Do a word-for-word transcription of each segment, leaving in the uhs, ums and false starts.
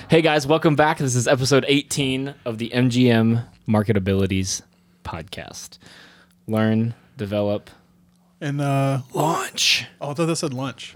Hey guys, welcome back. This is episode eighteen of the M G M Marketabilities podcast. Learn, develop, and uh, launch. Oh, I thought that said lunch.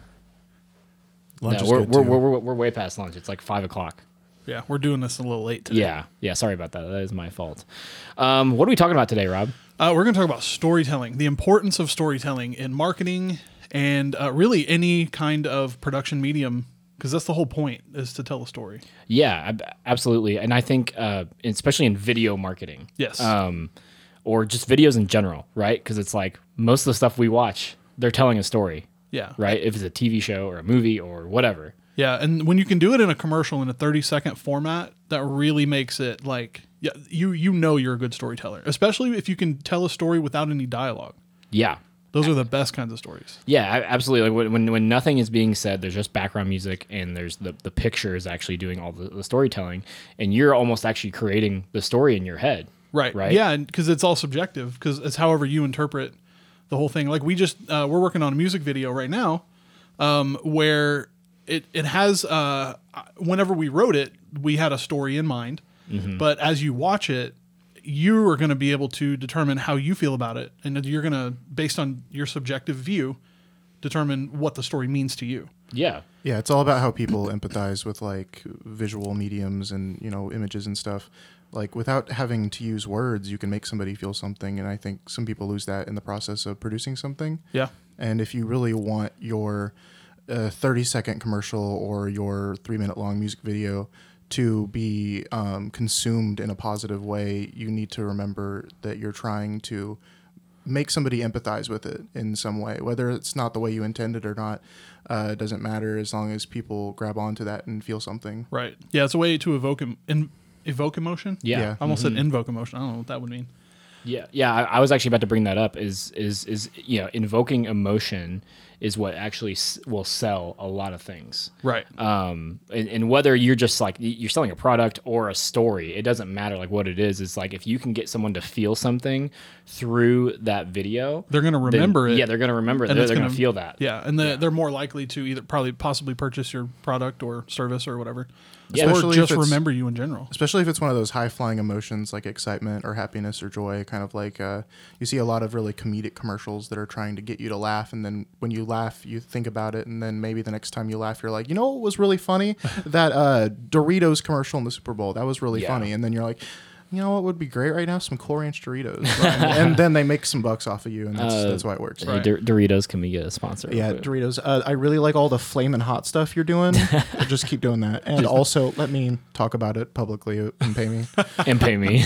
Lunch no, is we're, good we're, too. We're, we're, we're way past lunch. It's like five o'clock. Yeah, we're doing this a little late today. Yeah, yeah. Sorry about that. That is my fault. Um, what are we talking about today, Rob? Uh, we're going to talk about storytelling, the importance of storytelling in marketing, and uh, really any kind of production medium. Because that's the whole point, is to tell a story. Yeah, absolutely. And I think, uh, especially in video marketing. Yes. Um, or just videos in general, right? Because it's like most of the stuff we watch, they're telling a story. Yeah. Right? If it's a T V show or a movie or whatever. Yeah, and when you can do it in a commercial in a thirty-second format, that really makes it like, yeah, you you know you're a good storyteller. Especially if you can tell a story without any dialogue. Yeah. Those are the best kinds of stories. Yeah, absolutely. Like when when nothing is being said, there's just background music, and there's the the picture is actually doing all the, the storytelling, and you're almost actually creating the story in your head. Right. Right. Yeah, because it's all subjective. Because it's however you interpret the whole thing. Like we just uh, we're working on a music video right now, um, where it it has uh, whenever we wrote it, we had a story in mind, mm-hmm. but as you watch it, you are going to be able to determine how you feel about it. And you're going to, based on your subjective view, determine what the story means to you. Yeah. Yeah, it's all about how people empathize with like visual mediums and, you know, images and stuff. Like without having to use words, you can make somebody feel something. And I think some people lose that in the process of producing something. Yeah. And if you really want your uh, thirty second commercial or your three minute long music video to be um, consumed in a positive way, you need to remember that you're trying to make somebody empathize with it in some way. Whether it's not the way you intended or not, uh, it doesn't matter as long as people grab onto that and feel something. Right. Yeah, it's a way to evoke em- in- evoke emotion. Yeah. yeah. I almost mm-hmm. said invoke emotion. I don't know what that would mean. Yeah. Yeah, I, I was actually about to bring that up. Is is is you know, invoking emotion is what actually s- will sell a lot of things. Right. Um, and, and whether you're just like, you're selling a product or a story, it doesn't matter like what it is. It's like, if you can get someone to feel something through that video, they're going to remember then, it. Yeah, they're going to remember it. And They're, it's they're going gonna- to feel that. Yeah, and the, Yeah. they're more likely to either probably possibly purchase your product or service or whatever. Yeah. Or Especially if just it's- remember you in general. Especially if it's one of those high-flying emotions like excitement or happiness or joy, kind of like uh, you see a lot of really comedic commercials that are trying to get you to laugh, and then when you laugh, you think about it, and then maybe the next time you laugh, you're like, you know what was really funny? that uh, Doritos commercial in the Super Bowl, that was really Yeah. funny. And then you're like, you know what would be great right now? Some Cool Ranch Doritos. and, and then they make some bucks off of you, and that's, Uh, that's why it works. Hey, Dor- Doritos, can we get a sponsor? Yeah, Doritos. Uh, I really like all the flamin' hot stuff you're doing. Just keep doing that. And also, let me talk about it publicly and pay me. And pay me.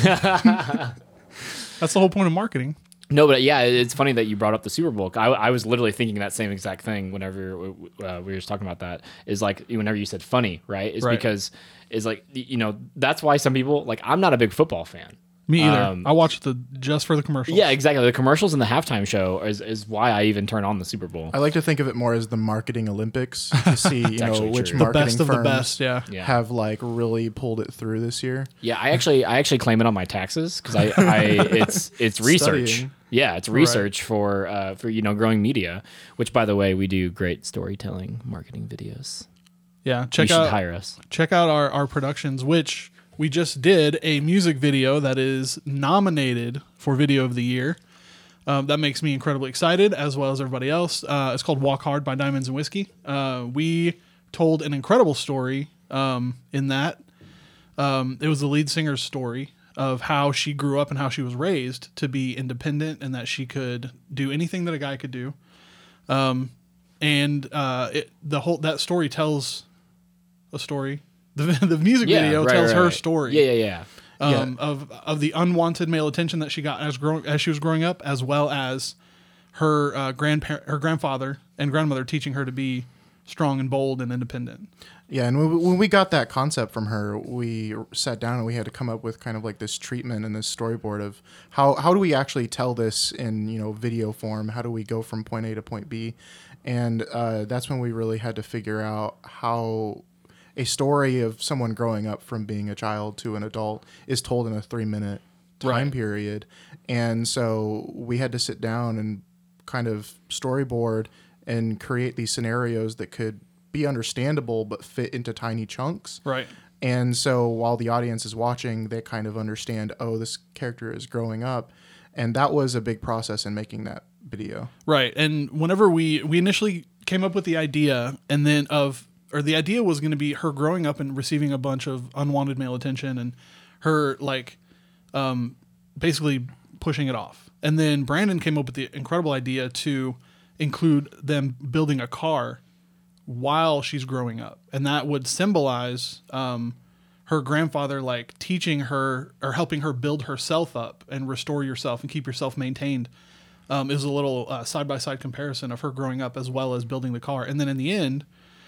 That's the whole point of marketing. No, but yeah, it's funny that you brought up the Super Bowl. I, I was literally thinking that same exact thing whenever uh, we were just talking about that. Is like whenever you said funny, right? Is Right. because is like, you know, that's why some people, like, I'm not a big football fan. Me either. Um, I watched the just for the commercials. Yeah, exactly. The commercials and the halftime show is, is why I even turn on the Super Bowl. I like to think of it more as the marketing Olympics to see, you know, actually which true. the marketing best of the firms best. Yeah. Yeah. have like really pulled it through this year. Yeah, I actually I actually claim it on my taxes because I, I it's it's research. Studying. Yeah, it's research for uh, for you know growing media. Which, by the way, we do great storytelling marketing videos. Yeah. You Check should out hire us. check out our, our productions, which we just did a music video that is nominated for Video of the Year. Um, that makes me incredibly excited, as well as everybody else. Uh, it's called Walk Hard by Diamonds and Whiskey. Uh, we told an incredible story um, in that. Um, it was the lead singer's story of how she grew up and how she was raised to be independent and that she could do anything that a guy could do. Um, and uh, it, the whole that story tells a story. The, the music Yeah, video right, tells right, her right. story Yeah, yeah, yeah. um, of of the unwanted male attention that she got as growing as she was growing up, as well as her uh, grandparent, her grandfather and grandmother teaching her to be strong and bold and independent. Yeah, and when we, when we got that concept from her, we sat down and we had to come up with kind of like this treatment and this storyboard of how how do we actually tell this in, you know, video form? How do we go from point A to point B? And uh, that's when we really had to figure out how a story of someone growing up from being a child to an adult is told in a three minute time Right. period. And so we had to sit down and kind of storyboard and create these scenarios that could be understandable but fit into tiny chunks. Right. And so while the audience is watching, they kind of understand, oh, this character is growing up. And that was a big process in making that video. Right. And whenever we we initially came up with the idea and then of or the idea was going to be her growing up and receiving a bunch of unwanted male attention and her like um basically pushing it off. And then Brandon came up with the incredible idea to include them building a car while she's growing up. And that would symbolize um her grandfather like teaching her or helping her build herself up and restore yourself and keep yourself maintained. Um, is a little uh, side-by-side comparison of her growing up as well as building the car. And then in the end,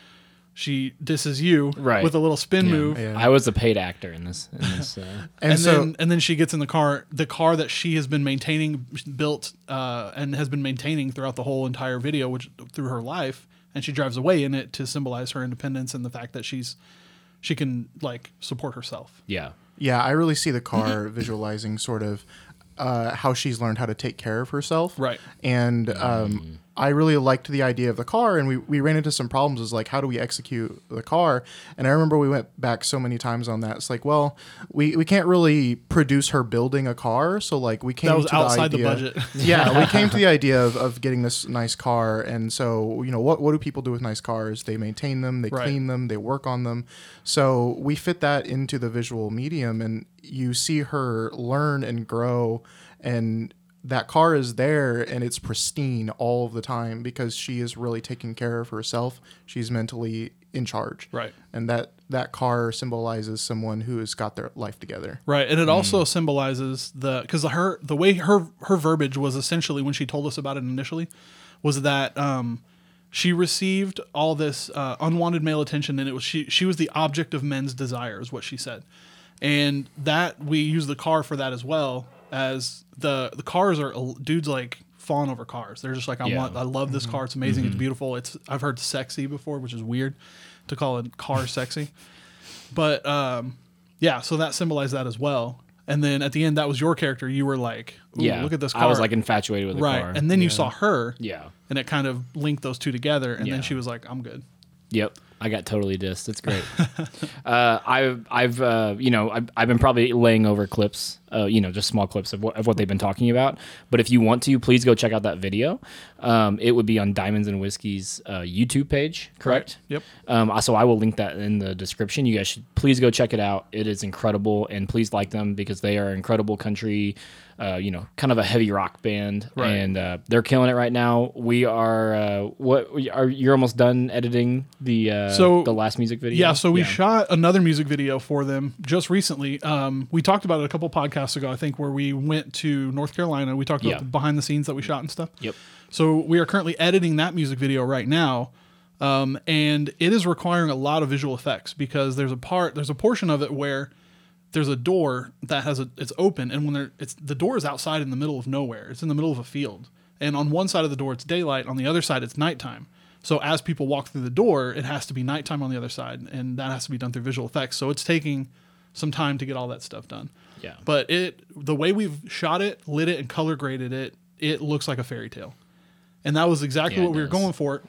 she disses you Right. with a little spin Yeah. move. Yeah. I was a paid actor in this. In this uh, And, And, so then and then she gets in the car, the car that she has been maintaining, built, uh, and has been maintaining throughout the whole entire video, which through her life, and she drives away in it to symbolize her independence and the fact that she's she can like support herself. yeah. yeah, I really see the car visualizing sort of uh, how she's learned how to take care of herself. Right. And um, I really liked the idea of the car, and we, we ran into some problems. Is like, how do we execute the car? And I remember we went back so many times on that. It's like, well, we, we can't really produce her building a car, so like we came That was to outside the the idea, budget. yeah, we came to the idea of, of getting this nice car, and so you know what what do people do with nice cars? They maintain them, they Right. clean them, they work on them. So we fit that into the visual medium, and you see her learn and grow, and that car is there and it's pristine all of the time because she is really taking care of herself. She's mentally in charge. Right. And that that car symbolizes someone who has got their life together. Right, and it also symbolizes the because her the way her her verbiage was essentially when she told us about it initially was that um, she received all this uh, unwanted male attention, and it was she she was the object of men's desire, is what she said, and that we use the car for that as well as the the cars are dudes like falling over cars. They're just like I Yeah. want I love this car. It's amazing. It's beautiful. It's I've heard sexy before, which is weird to call a car sexy. But um, yeah, so that symbolized that as well. And then at the end, that was your character. You were like, ooh, Yeah. look at this car. I was like infatuated with the right. car. And then you saw her, yeah. and it kind of linked those two together. And Yeah. then she was like, I'm good. Yep. I got totally dissed. It's great. uh, I've, I've, uh, you know, I've, I've been probably laying over clips, uh, you know, just small clips of what, of what they've been talking about. But if you want to, please go check out that video. Um, it would be on Diamonds and Whiskey's uh, YouTube page, correct? Yep. Um, so I will link that in the description. You guys should please go check it out. It is incredible, and please like them because they are incredible country, uh, you know, kind of a heavy rock band, Right. and uh, they're killing it right now. We are, uh, what are you're almost done editing the uh, So- the last music video? Yeah, so we shot another music video for them just recently. Um, we talked about it a couple podcasts ago, I think, where we went to North Carolina. We talked about Yeah. the behind the scenes that we shot and stuff. Yep. So we are currently editing that music video right now, um, and it is requiring a lot of visual effects because there's a part, there's a portion of it where there's a door that has a, it's open, and when there, it's the door is outside in the middle of nowhere. It's in the middle of a field, and on one side of the door it's daylight, on the other side it's nighttime. So as people walk through the door, it has to be nighttime on the other side, and that has to be done through visual effects. So it's taking some time to get all that stuff done. Yeah. But it, the way we've shot it, lit it, and color graded it, it looks like a fairy tale. And that was exactly Yeah, what it we were does. going for.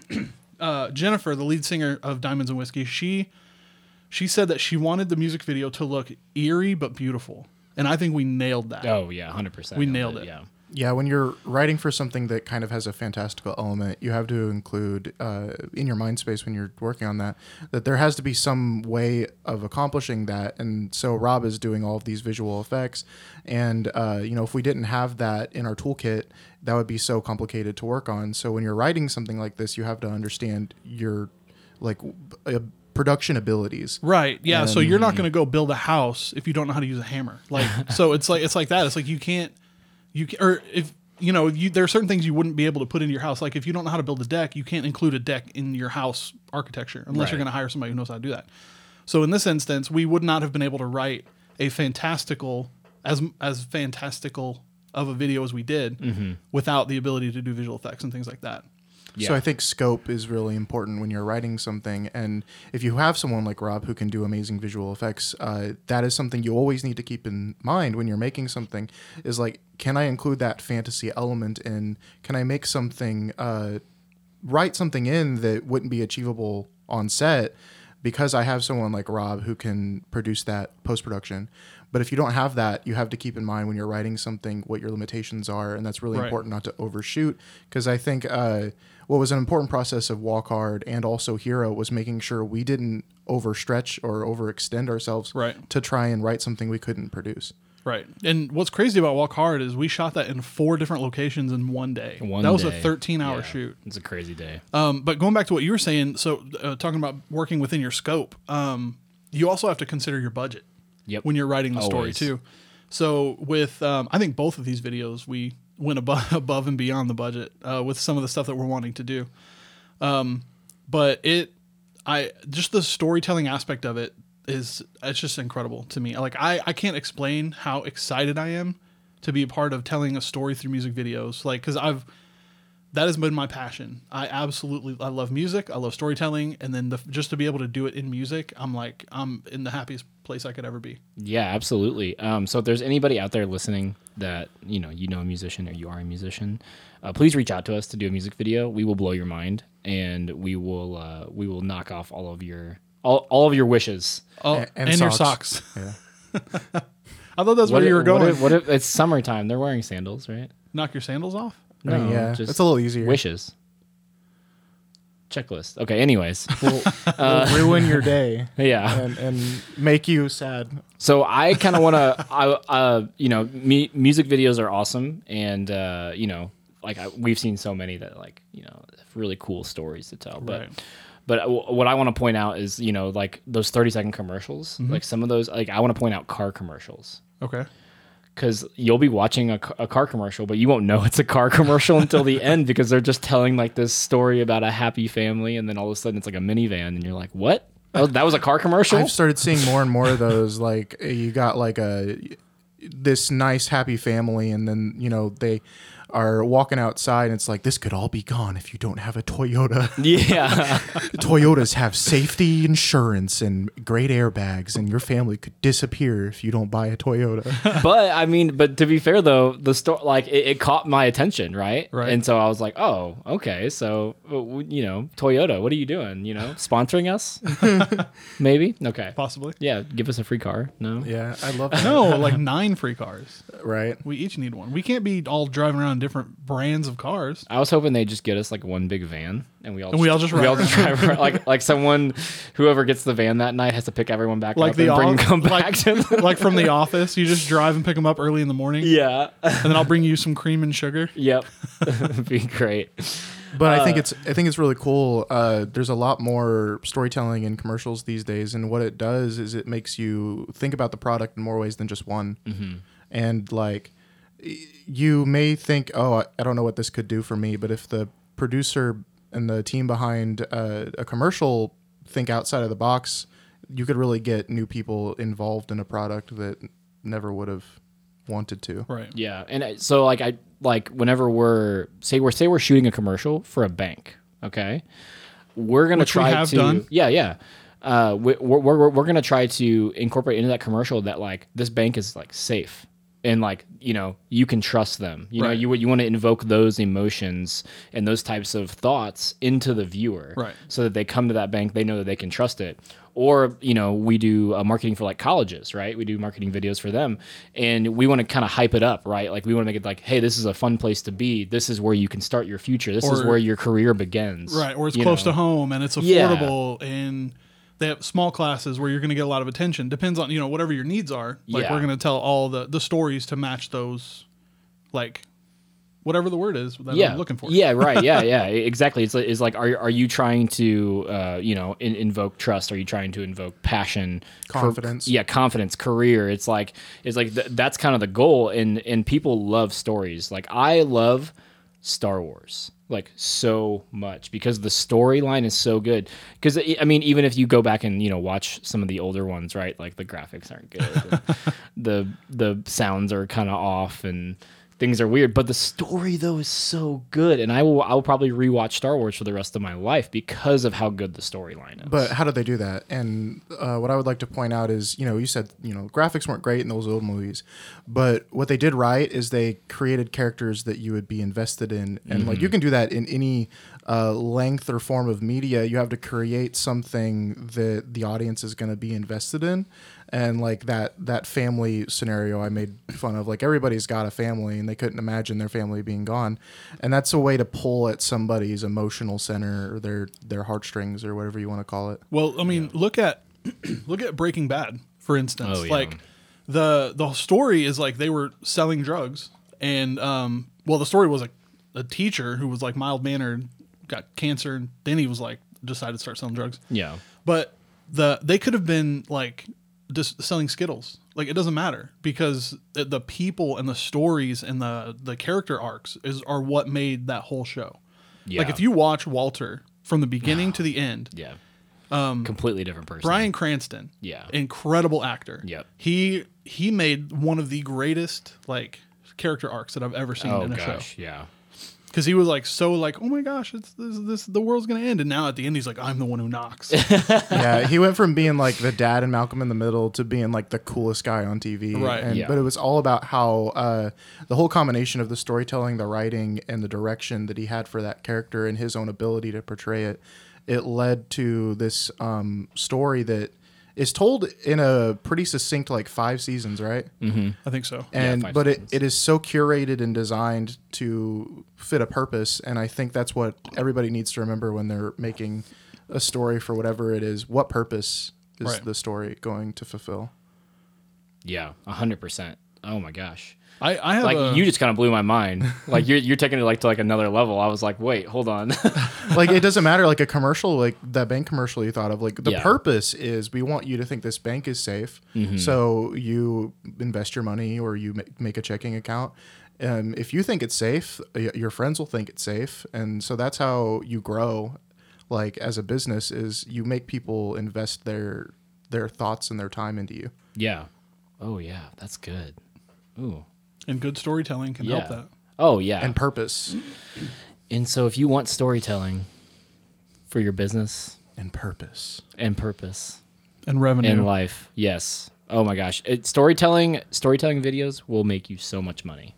uh, Jennifer, the lead singer of Diamonds and Whiskey, she she said that she wanted the music video to look eerie but beautiful. And I think we nailed that. Oh yeah, one hundred percent. We nailed it. Yeah. Yeah, when you're writing for something that kind of has a fantastical element, you have to include uh, in your mind space when you're working on that, that there has to be some way of accomplishing that. And so Rob is doing all of these visual effects. And, uh, you know, if we didn't have that in our toolkit, that would be so complicated to work on. So when you're writing something like this, you have to understand your, like, uh, production abilities. Right. Yeah. so And- you're not going to go build a house if you don't know how to use a hammer. Like, so it's like, it's like that. It's like, you can't, you can, or if, you know, you, there are certain things you wouldn't be able to put into your house. Like if you don't know how to build a deck, you can't include a deck in your house architecture unless Right. you're going to hire somebody who knows how to do that. So in this instance, we would not have been able to write a fantastical, as, as fantastical of a video as we did without the ability to do visual effects and things like that. So Yeah. I think scope is really important when you're writing something. And if you have someone like Rob who can do amazing visual effects, uh, that is something you always need to keep in mind when you're making something is like, can I include that fantasy element in? Can I make something, uh, write something in that wouldn't be achievable on set, because I have someone like Rob who can produce that post-production. But if you don't have that, you have to keep in mind when you're writing something what your limitations are, and that's really Right. important not to overshoot. Because I think uh, what was an important process of Walk Hard and also Hero was making sure we didn't overstretch or overextend ourselves Right. to try and write something we couldn't produce. Right. And what's crazy about Walk Hard is we shot that in four different locations in one day. One that was day. a thirteen hour Yeah, shoot. It's a crazy day. Um, but going back to what you were saying, so uh, talking about working within your scope, um, you also have to consider your budget Yep. when you're writing the story Always. too. So with, um, I think both of these videos, we went above, above and beyond the budget uh, with some of the stuff that we're wanting to do. Um, but it, I just the storytelling aspect of it is it's just incredible to me. Like I, I can't explain how excited I am to be a part of telling a story through music videos. Like, cause I've, that has been my passion. I absolutely, I love music. I love storytelling. And then the, just to be able to do it in music, I'm like, I'm in the happiest place I could ever be. Yeah, absolutely. Um, so if there's anybody out there listening that, you know, you know a musician or you are a musician, uh, please reach out to us to do a music video. We will blow your mind, and we will uh, we will knock off all of your all, all of your wishes. Oh, A- and, and your socks. socks. Yeah. I thought that's What where you if- were going. What if, what if it's summertime? They're wearing sandals, right? Knock your sandals off? I mean, No, yeah, just it's a little easier. wishes. Checklist. Okay. Anyways, Will, will ruin your day yeah. and, and make you sad. So I kind of want to, I, uh, you know, me, music videos are awesome, and uh, you know, like I, we've seen so many that like you know have really cool stories to tell. But Right. but w- what I want to point out is you know like those thirty second commercials, Mm-hmm. like some of those, like I want to point out car commercials. Okay. Because you'll be watching a, ca- a car commercial, but you won't know it's a car commercial until the end, because they're just telling like this story about a happy family, and then all of a sudden it's like a minivan, and you're like, "What? Oh, that was a car commercial?" I've started seeing more and more of those. Like you got like a this nice happy family, and then you know they are walking outside, and it's like this could all be gone if you don't have a Toyota. Yeah, Toyotas have safety insurance and great airbags, and your family could disappear if you don't buy a Toyota. but I mean, but to be fair though, the story like it, it caught my attention, right? Right. And so I was like, "Oh, okay. So uh, you know, Toyota, what are you doing? You know, sponsoring us? Maybe? Okay. Possibly. Yeah, give us a free car. No. Yeah, I love that. No, like nine free cars. Right? We each need one. We can't be all driving around different brands of cars. I was hoping they'd just get us like one big van, and we all And we all just we ride all just drive around. like like someone whoever gets the van that night has to pick everyone back Like up the and bring off- them like- back to the Like from the office, you just drive and pick them up early in the morning, yeah. and then I'll bring you some cream and sugar. Yep, be great. But I think Uh, it's I think it's really cool. Uh, there's a lot more storytelling in commercials these days, and what it does is it makes you think about the product in more ways than just one. Mm-hmm. And like, y- you may think, oh, I- I don't know what this could do for me, but if the producer and the team behind uh, a commercial think outside of the box, you could really get new people involved in a product that never would have wanted to. Right. Yeah, and I- so like I like whenever we're say we're say we're shooting a commercial for a bank, okay, we're gonna Which we try have to done. yeah yeah. Uh, we, we're, we're we're gonna try to incorporate into that commercial that like this bank is like safe, and like you know you can trust them. You know Right. you you want to invoke those emotions and those types of thoughts into the viewer, Right. so that they come to that bank, they know that they can trust it. Or you know we do uh, marketing for like colleges, right? We do marketing videos for them, and we want to kind of hype it up, right? Like we want to make it like, hey, this is a fun place to be. This is where you can start your future. This is Or- where your career begins, Right. Or it's you close know? to home and it's Yeah. affordable, and they have small classes where you're going to get a lot of attention. Depends on, you know, whatever your needs are. Like Yeah. we're going to tell all the, the stories to match those, like whatever the word is that yeah, I'm looking for. Yeah, right. Yeah, yeah, exactly. It's like, it's like are are you trying to uh, you know in, invoke trust? Are you trying to invoke passion, Car- Confidence. yeah, confidence, career. It's like it's like th- that's kind of the goal, and and people love stories. Like I love Star Wars like so much because the storyline is so good. Because I mean, even if you go back and you know watch some of the older ones, right? Like the graphics aren't good, and the the sounds are kind of off, and things are weird, but the story though is so good, and I will I will probably rewatch Star Wars for the rest of my life because of how good the storyline is. But how do they do that? And uh, what I would like to point out is, you know, you said, you know, graphics weren't great in those old movies, but what they did right is they created characters that you would be invested in. And like you can do that in any uh, length or form of media, you have to create something that the audience is going to be invested in. And like that that family scenario I made fun of, like everybody's got a family and they couldn't imagine their family being gone. And that's a way to pull at somebody's emotional center or their, their heartstrings or whatever you want to call it. Well, I mean, look at look at Breaking Bad, for instance. Oh, yeah. Like the the story is like they were selling drugs, and um, well, the story was a, a teacher who was like mild mannered, got cancer, and then he was like decided to start selling drugs. Yeah. But the they could have been like just selling Skittles. Like it doesn't matter because the, the people and the stories and the the character arcs is are what made that whole show. Yeah. Like if you watch Walter from the beginning to the end, Yeah. Um, completely different person. Bryan Cranston, Yeah. incredible actor. Yep. He he made one of the greatest like character arcs that I've ever seen Oh in a gosh. show. Yeah. Because he was like so like, oh my gosh, it's this, this the world's gonna end, and now at the end he's like, I'm the one who knocks. Yeah, he went from being like the dad in Malcolm in the Middle to being like the coolest guy on T V. Right. And, Yeah. But it was all about how uh, the whole combination of the storytelling, the writing, and the direction that he had for that character and his own ability to portray it, it led to this um, story that is told in a pretty succinct like five seasons, right? I think so. And five but it, seasons. it is so curated and designed to fit a purpose, and I think that's what everybody needs to remember when they're making a story for whatever it is. What purpose is Right. the story going to fulfill? Yeah. A hundred percent. Oh my gosh. I, I have Like a, you just kind of blew my mind. Like you're you're taking it like to like another level. I was like, wait, hold on. Like it doesn't matter, like a commercial, like that bank commercial you thought of, like the Yeah. purpose is we want you to think this bank is safe, Mm-hmm. so you invest your money or you ma- make a checking account. Um, if you think it's safe, y- your friends will think it's safe, and so that's how you grow. Like as a business, is you make people invest their their thoughts and their time into you. Yeah. Oh yeah, that's good. Ooh. and good storytelling can Yeah. help that. Oh yeah. And purpose And so if you want storytelling for your business and purpose. and purpose And revenue. in life, yes. Oh my gosh, it, storytelling storytelling videos will make you so much money.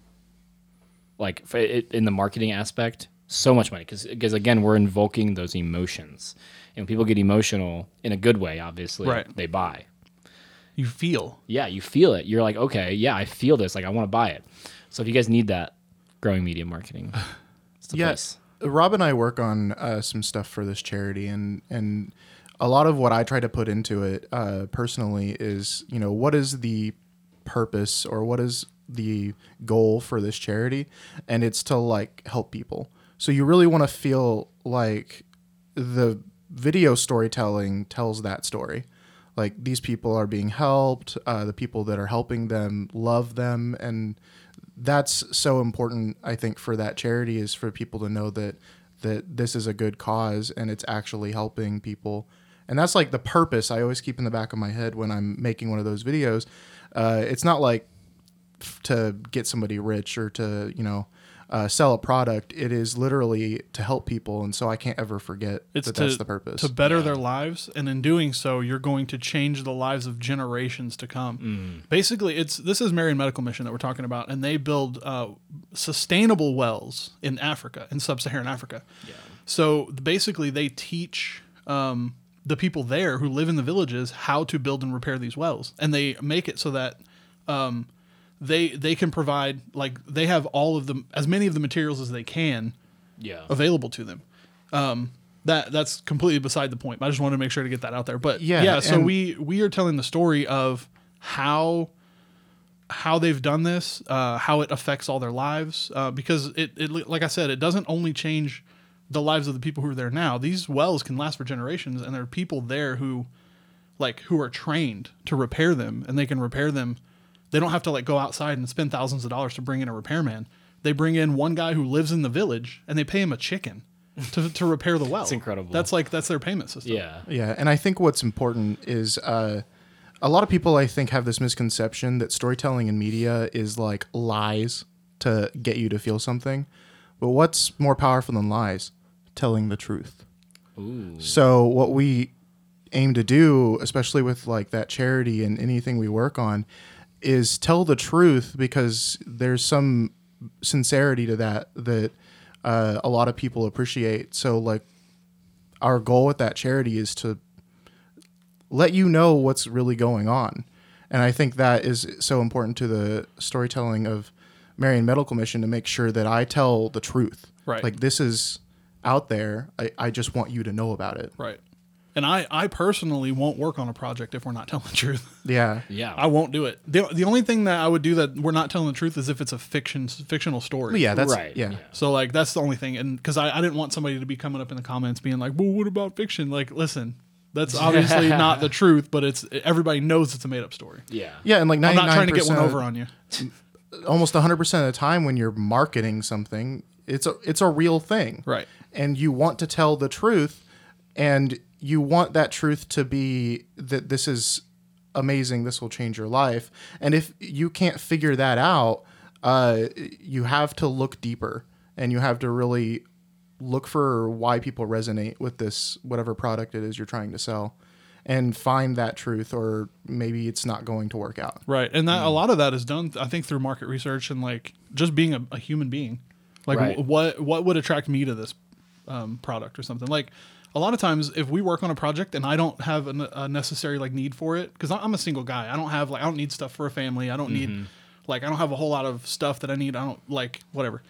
Like f- it, in the marketing aspect, so much money because because again we're invoking those emotions, and when people get emotional in a good way, obviously, Right. they buy. You feel. Yeah, you feel it. You're like, okay, yeah, I feel this. Like I want to buy it. So if you guys need that, growing media marketing, it's the Yes. place. Rob and I work on uh, some stuff for this charity, and and a lot of what I try to put into it uh, personally is, you know, what is the purpose or what is the goal for this charity, and it's to like help people. So you really want to feel like the video storytelling tells that story. Like these people are being helped, uh, the people that are helping them love them, and that's so important. I think for that charity is for people to know that that this is a good cause and it's actually helping people, and that's like the purpose I always keep in the back of my head when I'm making one of those videos. Uh, it's not like f- to get somebody rich or to you know uh, sell a product. It is literally to help people, and so I can't ever forget It's that to, that's the purpose. to better their lives, and in doing so, you're going to change the lives of generations to come. Mm. Basically, it's this is Marian Medical Mission that we're talking about, and they build uh, sustainable wells in Africa, in sub-Saharan Africa. Yeah. So basically, they teach um, the people there who live in the villages how to build and repair these wells, and they make it so that um, they they can provide like they have all of them as many of the materials as they can Yeah. available to them. Um, that that's completely beside the point. But I just wanted to make sure to get that out there. But yeah, Yeah, so and- we we are telling the story of how how they've done this, uh, how it affects all their lives, uh, because it, it like I said, it doesn't only change the lives of the people who are there now. These wells can last for generations, and there are people there who like who are trained to repair them, and they can repair them. They don't have to like go outside and spend thousands of dollars to bring in a repairman. They bring in one guy who lives in the village, and they pay him a chicken to, to repair the well. That's incredible. That's like that's their payment system. Yeah. Yeah, and I think what's important is uh, a lot of people I think have this misconception that storytelling in media is like lies to get you to feel something. But what's more powerful than lies? Telling the truth. Ooh. So what we aim to do, especially with like that charity and anything we work on, is tell the truth because there's some sincerity to that that uh, a lot of people appreciate. So like our goal with that charity is to let you know what's really going on. And I think that is so important to the storytelling of Marion Medical Mission, to make sure that I tell the truth. Right. Like, this is out there. I, I just want you to know about it. Right. And I, I personally won't work on a project if we're not telling the truth. Yeah. Yeah. I won't do it. The, the only thing that I would do that we're not telling the truth is if it's a fiction fictional story. Yeah, that's Right, yeah. yeah. So like that's the only thing, and because I, I didn't want somebody to be coming up in the comments being like, "Well, what about fiction?" Like, listen, that's obviously not the truth, but it's everybody knows it's a made up story. Yeah. Yeah, and like I'm ninety-nine not trying to get percent one over on you. almost one hundred percent of the time when you're marketing something, it's a it's a real thing. Right. And you want to tell the truth, and you want that truth to be that this is amazing, this will change your life. And if you can't figure that out, uh, you have to look deeper, and you have to really look for why people resonate with this, whatever product it is you're trying to sell, and find that truth, or maybe it's not going to work out. Right. And that a lot of that is done, I think, through market research and like just being a, a human being. Like Right. wh- what what would attract me to this um, product or something. Like a lot of times if we work on a project and I don't have a, a necessary like need for it, because I'm a single guy. I don't have like, I don't need stuff for a family. I don't need like, I don't have a whole lot of stuff that I need. I don't like whatever.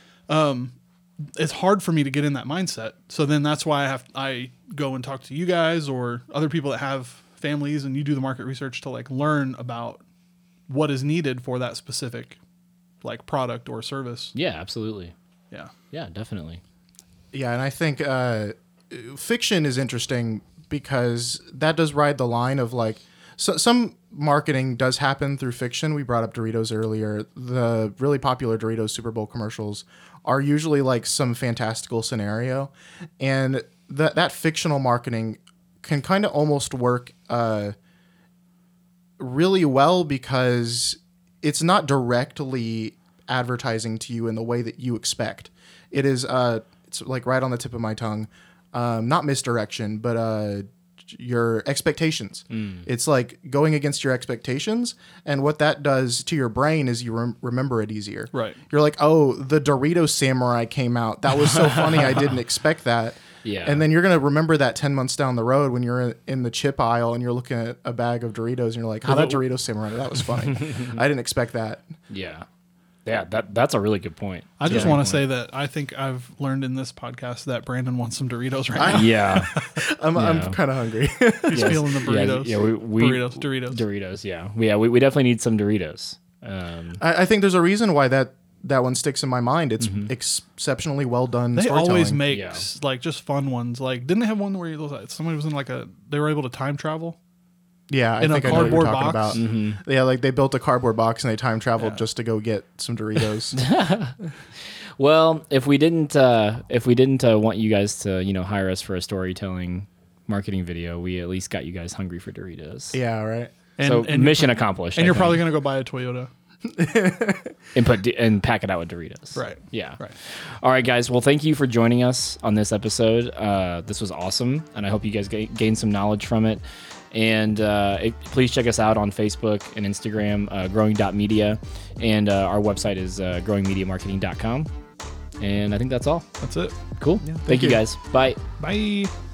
Um, it's hard for me to get in that mindset. So then that's why I have, I go and talk to you guys or other people that have families, and you do the market research to like learn about what is needed for that specific like product or service. Yeah, absolutely. Yeah. Yeah, definitely. Yeah, and I think uh, fiction is interesting because that does ride the line of like, so, some marketing does happen through fiction. We brought up Doritos earlier. The really popular Doritos Super Bowl commercials are usually like some fantastical scenario, and that that fictional marketing can kind of almost work uh, really well because it's not directly advertising to you in the way that you expect. It is uh, it's like right on the tip of my tongue, um, not misdirection, but uh, your expectations. It's like going against your expectations, and what that does to your brain is you rem- remember it easier. Right. You're like, oh, the Doritos Samurai came out. That was so funny. I didn't expect that. Yeah. And then you're going to remember that ten months down the road when you're in, in the chip aisle and you're looking at a bag of Doritos and you're like, how that Doritos Samurai, that was funny. I didn't expect that. Yeah. Yeah, that that's a really good point. I just Yeah. want to say that I think I've learned in this podcast that Brandon wants some Doritos right now. Yeah. I'm, Yeah. I'm kind of hungry. He's Yes. feeling the Yeah, burritos. Yeah, we, we burritos, Doritos. Doritos, yeah. Yeah, we, we definitely need some Doritos. Um, I, I think there's a reason why that, that one sticks in my mind. It's ex- exceptionally well done They storytelling. always make Yeah. like just fun ones. Like, didn't they have one where you, somebody was in like a, they were able to time travel? Yeah, I in a think I know what you're cardboard talking box? about. Mm-hmm. Yeah, like they built a cardboard box and they time traveled Yeah. just to go get some Doritos. well, if we didn't uh, if we didn't uh, want you guys to, you know, hire us for a storytelling marketing video, we at least got you guys hungry for Doritos. Yeah, right. And, so and mission accomplished. And I you're think. probably going to go buy a Toyota. and put and pack it out with Doritos. Right. Yeah. Right. All right, guys. Well, thank you for joining us on this episode. Uh, this was awesome, and I hope you guys ga- gained some knowledge from it. And uh, it, please check us out on Facebook and Instagram, uh, growing dot media, and uh, our website is uh, growing media marketing dot com. And I think that's all. That's it. Cool. thank, thank you you. guys. Bye. Bye.